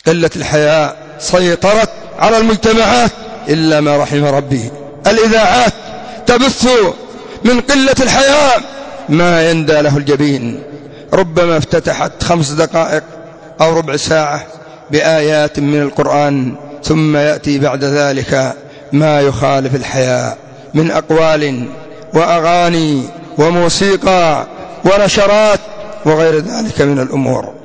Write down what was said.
قلة الحياء سيطرت على المجتمعات إلا ما رحم ربي. الإذاعات تبث من قلة الحياء ما يندى له الجبين. ربما افتتحت 5 دقائق أو ربع ساعة بآيات من القرآن، ثم يأتي بعد ذلك ما يخالف الحياء من أقوال وأغاني وموسيقى ونشرات وغير ذلك من الأمور.